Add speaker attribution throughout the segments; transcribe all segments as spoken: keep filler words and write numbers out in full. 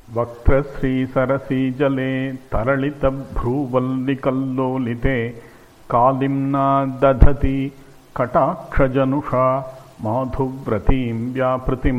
Speaker 1: वक्त्रश्रीसरसीजले तरलितभ्रूवल्लिकल्लोलिते कालिम्ना दधति कटाक्षजनुषा माधुव्रतीं व्यापृतिं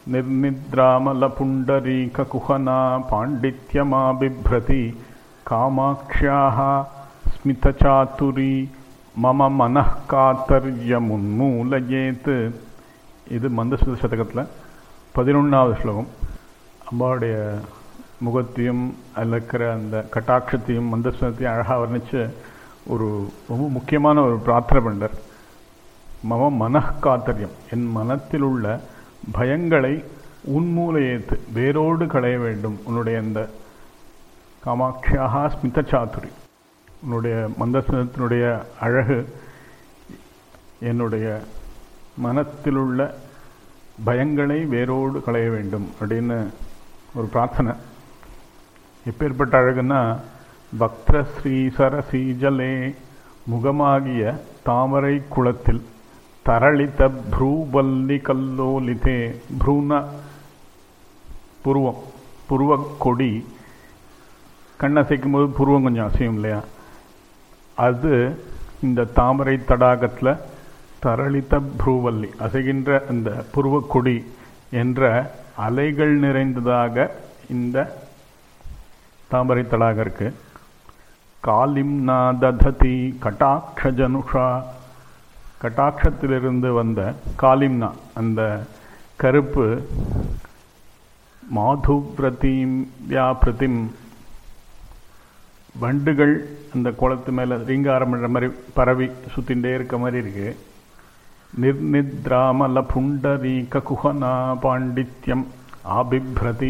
Speaker 1: निर्निद्रामलपुण्डरीककुहना पाण्डित्यमाबिभ्रति कामाक्ष्याः स्मितचातुरी मम मनः कातर्यमुन्मूलयेत्. இது மந்தஸ்மிருத சதகத்தில் பதினொன்றாவது ஸ்லோகம். அம்பாவுடைய முகத்தையும் அதில் இருக்கிற அந்த கட்டாட்சத்தையும் மந்தஸ்மிருதத்தையும் அழகாக வர்ணித்து ஒரு ரொம்ப முக்கியமான ஒரு பிரார்த்தனை பண்ணார். மம மனः காத்தரியம், என் மனத்தில் உள்ள பயங்களை உன்மூலையேத்து, வேரோடு களைய வேண்டும். உன்னுடைய அந்த காமாட்சியாக ஸ்மித சாத்துரி, உன்னுடைய மந்தஸ்மிருதத்தினுடைய அழகு என்னுடைய மனத்திலுள்ள பயங்களை வேரோடு களைய வேண்டும் அப்படின்னு ஒரு பிரார்த்தனை. எப்பேற்பட்ட அழகுன்னா, பக்திர ஸ்ரீசரசீஜலே, முகமாகிய தாமரை குளத்தில், தரளித்த ப்ரூவல்லி கல்லோலிதே, ப்ரூன புருவம், புருவக்கொடி, கண்ணசைக்கும் போது புருவம் கொஞ்சம் அசையும் இல்லையா, அது இந்த தாமரை தடாகத்தில் தரளித்த ப்ரூவல்லி, அசைகின்ற அந்த புருவக்கொடி என்ற அலைகள் நிறைந்ததாக இந்த தாமரை தடாகம் இருக்கு. காலிம்னா தததி கட்டாட்சஜனுஷா, கட்டாட்சத்திலிருந்து வந்த காலிம்னா அந்த கருப்பு, மாதுவ்ரதீம் வியாபிருதிம், வண்டுகள் அந்த குளத்து மேலே ரீங்காரம் பண்ணுற மாதிரி பரவி சுத்தின்ண்டே இருக்க மாதிரி இருக்கு. நிர்நித்ராமல புண்டரீக குஹனா பாண்டித்யம் ஆபிப்ரதி,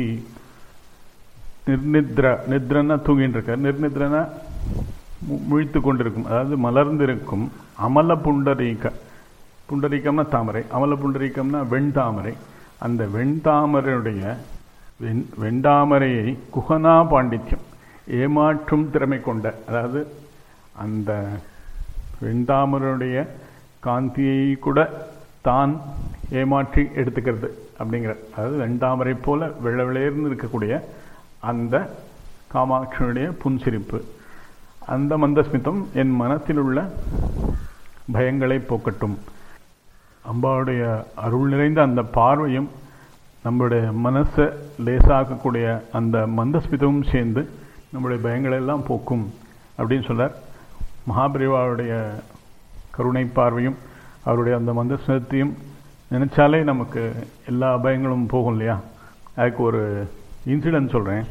Speaker 1: நிர்நித்ர, நித்ரன்னா தூங்கின்னு இருக்க, நிர்நித்ரனா முழித்து கொண்டிருக்கும், அதாவது மலர்ந்திருக்கும். அமல புண்டரீக, புண்டரீகம்னா தாமரை, அமல புண்டரீகம்னா வெண்தாமரை. அந்த வெண்தாமரையுடைய வெண் வெண்தாமரையை குஹனா பாண்டித்யம், ஏமாற்றும் திறமை கொண்ட, அதாவது அந்த வெண்தாமரையுடைய காந்தியை கூட தான் ஏமாற்றி எடுத்துக்கிறது அப்படிங்கிற, அதாவது வெண்தாமரை போல வெள்ள விளையர்ந்து இருக்கக்கூடிய அந்த காமாட்சியுடைய புன்சிரிப்பு, அந்த மந்தஸ்மிதம் என் மனத்தில் உள்ள பயங்களை போக்கட்டும். அம்பாவுடைய அருள் நிறைந்த அந்த பார்வையும் நம்முடைய மனசை லேசாக்கக்கூடிய அந்த மந்தஸ்மிதமும் சேர்ந்து நம்முடைய பயங்களெல்லாம் போக்கும் அப்படின்னு சொல்றார். மகாபெரிவாவுடைய கருணை பார்வையும் அவருடைய அந்த மந்தஸ்மிதத்தையும் நினைச்சாலே நமக்கு எல்லா பயங்களும் போகும் இல்லையா. அதுக்கு ஒரு இன்சிடென்ட் சொல்கிறேன்.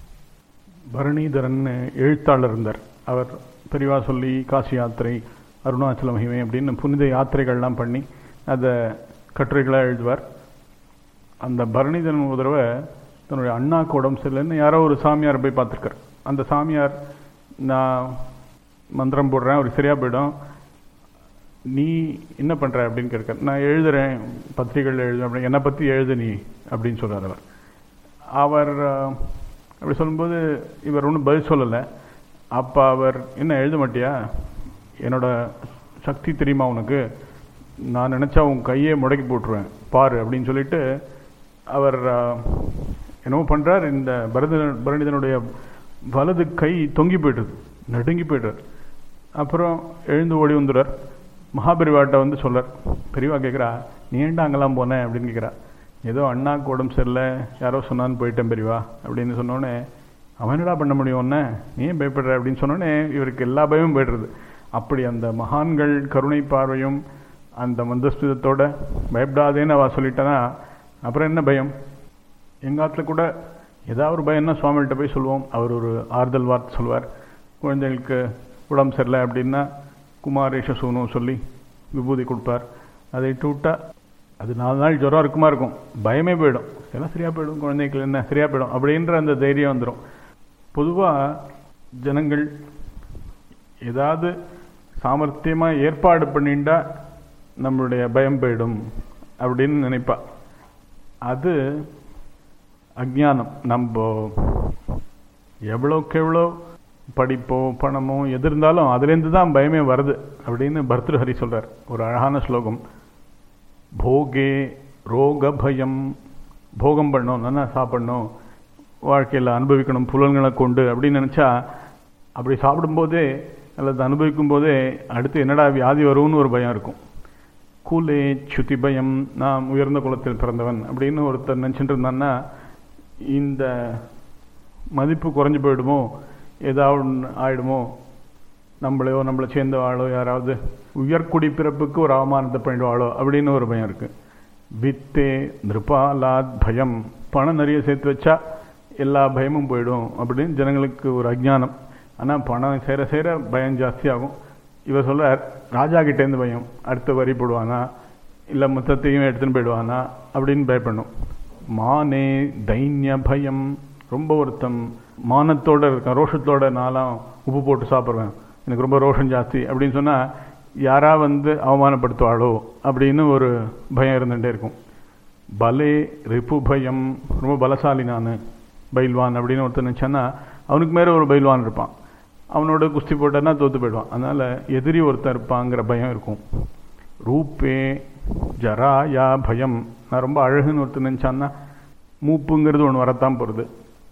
Speaker 1: பரணிதரன் எழுத்தாளர் இருந்தார். அவர் பெரிவா சொல்லி காசி யாத்திரை, அருணாச்சல மகிமை அப்படின்னு புனித யாத்திரைகள்லாம் பண்ணி அதை கட்டுரைகளாக எழுதுவார். அந்த பரணிதரன் ஒரு தடவை தன்னுடைய அண்ணாக்கு உடம்பு சரியில்லைன்னு யாரோ ஒரு சாமியார் போய் பார்த்துருக்கார். அந்த சாமியார், நான் மந்திரம் போடுறேன், அவருக்கு சரியாக போயிடும், நீ என்ன பண்ணுற அப்படின்னு கேட்க. நான் எழுதுகிறேன், பத்திரிகைகள் எழுதுறேன், அப்படி என்னை பற்றி எழுது நீ அப்படின்னு சொல்கிறார் அவர். அவர் அப்படி சொல்லும்போது இவர் ஒன்றும் பதில் சொல்லலை. அப்போ அவர், என்ன எழுத மாட்டியா, என்னோட சக்தி தெரியுமா உனக்கு, நான் நினச்சா உன் கையே முடக்கி போட்டுருவேன் பாரு அப்படின்னு சொல்லிட்டு அவர் என்னவோ பண்ணுறார். இந்த பரத பரணிதனுடைய வலது கை தொங்கி போய்ட்டுது, நடுங்கி போய்ட்டார். அப்புறம் எழுந்து ஓடி வந்துடுறார். மகாபெரிவாட்ட வந்து சொல்கிறார். பெரியவா கேட்குறா, நீ ஏன்டா அங்கெல்லாம் போனேன் அப்படின்னு கேட்குறா. ஏதோ அண்ணாக்கு உடம்பு சரியில்லை, யாரோ சொன்னான்னு போயிட்டேன் பெரியவா அப்படின்னு சொன்னோடனே, அவன் என்னடா பண்ண முடியும் ஒன்று, நீ ஏன் பயப்படுற அப்படின்னு சொன்னோடனே இவருக்கு எல்லா பயமும் போய்டுறது. அப்படி அந்த மகான்கள் கருணை பார்வையும் அந்த மந்தஸ்மிதத்தோட பயப்படாதேன்னு அவள் சொல்லிட்டேன்னா அப்புறம் என்ன பயம். எங்காத்துல கூட ஏதாவது ஒரு பயம்னா சுவாமிகிட்ட போய் சொல்லுவோம். அவர் ஒரு ஆறுதல் வார்த்தை சொல்லுவார். குழந்தைகளுக்கு உடம்பு சரியில்லை அப்படின்னா குமாரேஷ சூனும் சொல்லி விபூதி கொடுப்பார். அதை இட்டு விட்டால் அது நாலு நாள் ஜுரம் இருக்குமா இருக்கும், பயமே போயிடும், எல்லாம் சரியாக போயிடும், குழந்தைகள் என்ன சரியாக போயிடும் அப்படின்ற அந்த தைரியம் வந்துடும். பொதுவாக ஜனங்கள் ஏதாவது சாமர்த்தியமாக ஏற்பாடு பண்ணிண்டா நம்மளுடைய பயம் போயிடும் அப்படின்னு நினைப்பா. அது அஜ்ஞானம். நம்ம எவ்வளோக்கு எவ்வளோ படிப்போ பணமோ எது இருந்தாலும் அதுலேருந்து தான் பயமே வருது அப்படின்னு பர்திருஹரி சொல்கிறார். ஒரு அழகான ஸ்லோகம். போகே ரோக பயம், போகம் பண்ணணும், நல்லா சாப்பிடணும், வாழ்க்கையில் அனுபவிக்கணும் புலன்களை கொண்டு அப்படின்னு நினச்சா அப்படி சாப்பிடும்போதே அல்லது அனுபவிக்கும் போதே அடுத்து என்னடா வியாதி வரும்னு ஒரு பயம் இருக்கும். கூலே சுத்தி பயம், நான் உயர்ந்த குலத்தில் பிறந்தவன் அப்படின்னு ஒருத்தர் நினச்சிட்டு இருந்தான்னா இந்த மதிப்பு குறைஞ்சி போயிடுமோ, ஏதாவது ஒன்று ஆயிடுமோ, நம்மளையோ நம்மளை சேர்ந்த ஆளோ யாராவது உயர்குடி பிறப்புக்கு ஒரு அவமானத்தை பண்ணிடுவாளோ அப்படின்னு ஒரு பயம் இருக்குது. வித்தே நிருபாலாத் பயம், பணம் நிறைய சேர்த்து வச்சா எல்லா பயமும் போயிடும் அப்படின்னு ஜனங்களுக்கு ஒரு அஜ்ஞானம். ஆனால் பணம் சேர சேர பயம் ஜாஸ்தியாகும். இவர் சொல்ல ராஜா கிட்டேருந்து பயம், அடுத்த வரி போடுவானா இல்லை மொத்தத்தையும் எடுத்துன்னு போயிடுவானா அப்படின்னு பயப்படணும். மானே தைன்ய பயம், ரொம்ப ஒருத்தம் மானத்தோடு இருக்கான், ரோஷத்தோட நாளாம் உப்பு போட்டு சாப்பிட்றேன், எனக்கு ரொம்ப ரோஷம் ஜாஸ்தி அப்படின்னு சொன்னால் யாரா வந்து அவமானப்படுத்துவாளோ அப்படின்னு ஒரு பயம் இருந்துகிட்டே இருக்கும். பலே ரிப்பு பயம், ரொம்ப பலசாலி நான் பைல்வான் அப்படின்னு ஒருத்தர் நினச்சான்னா அவனுக்கு மேலே ஒரு பைல்வான் இருப்பான், அவனோட குஸ்தி போட்டன்னா தோற்று போயிடுவான். அதனால் எதிரி ஒருத்தர் இருப்பாங்கிற பயம் இருக்கும். ரூப்பே ஜராயா பயம், நான் ரொம்ப அழகுன்னு ஒருத்தர் நினச்சான்னா மூப்புங்கிறது ஒன்று வரத்தான் போகிறது,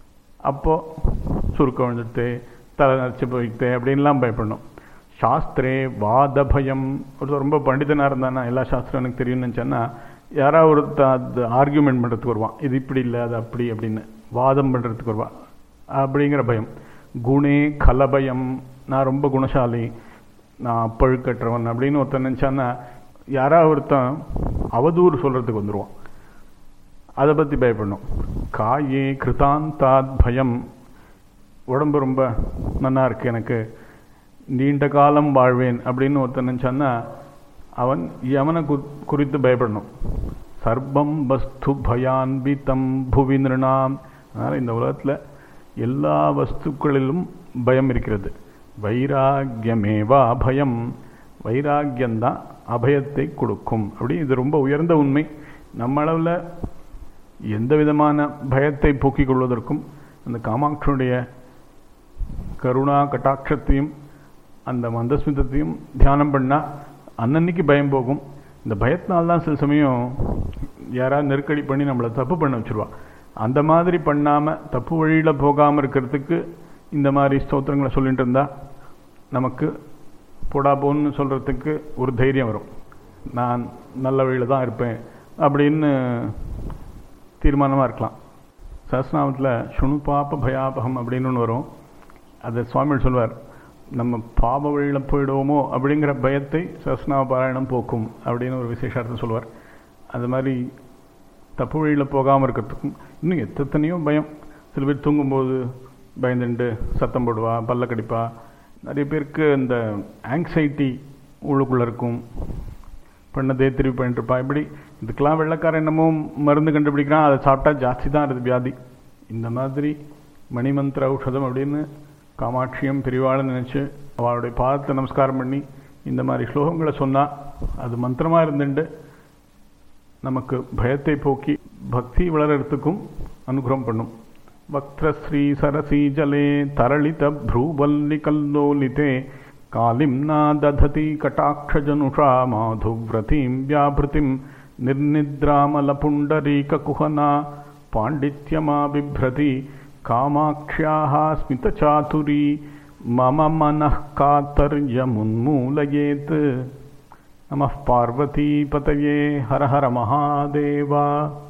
Speaker 1: அப்போது சுருக்க விழுந்துட்டு தலை நரைச்சி போயிட்டு அப்படின்லாம் பயப்படணும். சாஸ்திரே வாத பயம், ஒருத்தர் ரொம்ப பண்டிதனாக இருந்தானா எல்லா சாஸ்திரம் எனக்கு தெரியும்னு நினச்சான்னா யாராவது ஒருத்த அது ஆர்கியூமெண்ட் பண்ணுறதுக்கு வருவான், இது இப்படி இல்லை அது அப்படி அப்படின்னு வாதம் பண்ணுறதுக்கு வருவான், அப்படிங்கிற பயம். குணே கலபயம், நான் ரொம்ப குணசாலி, நான் பழுக்கற்றவன் அப்படின்னு ஒருத்தன் நினச்சான்னா யாராவது ஒருத்தன் அவதூறு சொல்கிறதுக்கு வந்துடுவான், அதை பற்றி பயப்படணும். காயே கிருதாந்தாத் பயம், உடம்பு ரொம்ப நல்லா இருக்குது, எனக்கு நீண்ட காலம் வாழ்வேன் அப்படின்னு ஒருத்தன் நினச்சான்னா அவன் யமனை கு குறித்து பயப்படணும். சர்வம் வஸ்து பயான்பிதம் புவி நிருணாம், அதனால் இந்த உலகத்தில் எல்லா வஸ்துக்களிலும் பயம் இருக்கிறது. வைராக்கியமேவா பயம், வைராக்கியந்தான் அபயத்தை கொடுக்கும். அப்படி இது ரொம்ப உயர்ந்த உண்மை. நம்ம அளவில் எந்த விதமான பயத்தை போக்கிக் கொள்வதற்கும் அந்த காமாட்சியுடைய கருணா கட்டாட்சத்தையும் அந்த மந்தஸ்மிதத்தையும் தியானம் பண்ணால் அன்னன்னைக்கு பயம் போகும். இந்த பயத்தினால்தான் சில சமயம் யாராவது நெருக்கடி பண்ணி நம்மளை தப்பு பண்ண வச்சுருவா. அந்த மாதிரி பண்ணாமல் தப்பு வழியில் போகாமல் இருக்கிறதுக்கு இந்த மாதிரி ஸ்தோத்திரங்களை சொல்லிட்டு இருந்தால் நமக்கு போடா போன்னு சொல்கிறதுக்கு ஒரு தைரியம் வரும். நான் நல்ல வழியில் தான் இருப்பேன் அப்படின்னு தீர்மானமாக இருக்கலாம். சஹஸ்ரநாமத்தில் சுணு பாப்ப பயாபகம் அப்படின்னு ஒன்று வரும். அதை சுவாமிகள் சொல்வார், நம்ம பாப வழியில் போயிடுவோமோ அப்படிங்கிற பயத்தை சஹஸ்ரநாம பாராயணம் போக்கும் அப்படின்னு ஒரு விசேஷார்த்தம் சொல்வார். அது மாதிரி தப்பு வழியில் போகாமல் இருக்கிறதுக்கும் இன்னும் எத்தனையோ பயம். சில பேர் தூங்கும்போது பயந்துண்டு சத்தம் போடுவா, பல்ல கடிப்பா. நிறைய பேருக்கு இந்த ஆங்ஸைட்டி உள்ளுக்குள்ளே இருக்கும், பண்ணதே திருப்பி பண்ணிட்டுருப்பா. இப்படி இதுக்கெல்லாம் வெள்ளைக்காரன் என்னமோ மருந்து கண்டுபிடிக்கிறான், அதை சாப்பிட்டா ஜாஸ்தி தான் அது வியாதி. இந்த மாதிரி மணிமந்திர ஔஷதம் அப்படின்னு காமாட்சியம் பெரியவாள்னு நினச்சி அவளுடைய பாதத்தை நமஸ்காரம் பண்ணி இந்த மாதிரி ஸ்லோகங்களை சொன்னால் அது மந்திரமாக இருந்துட்டு நமக்கு பயத்தை போக்கி பக்தி வளர்கிறதுக்கும் அனுகிரகம் பண்ணும். வக்திரஸ்ரீ சரசி ஜலே தரளித ப்ரூவல்லி கல்லோலிதே காலிம் நா தததி கட்டாட்சஜனுஷா மாதுவ்ரதீம் வியாபிருதிம் நிர்நித்ராமல புண்டரீக குஹனா பாண்டித்யமா பிப்ரதி காமாக்ஷ்யாஹ ஸ்மித சாதுரி மம மனः காத்தர்யமுன்மூலயேத். நமः பார்வதி பதயே. ஹர ஹர மகாதேவா.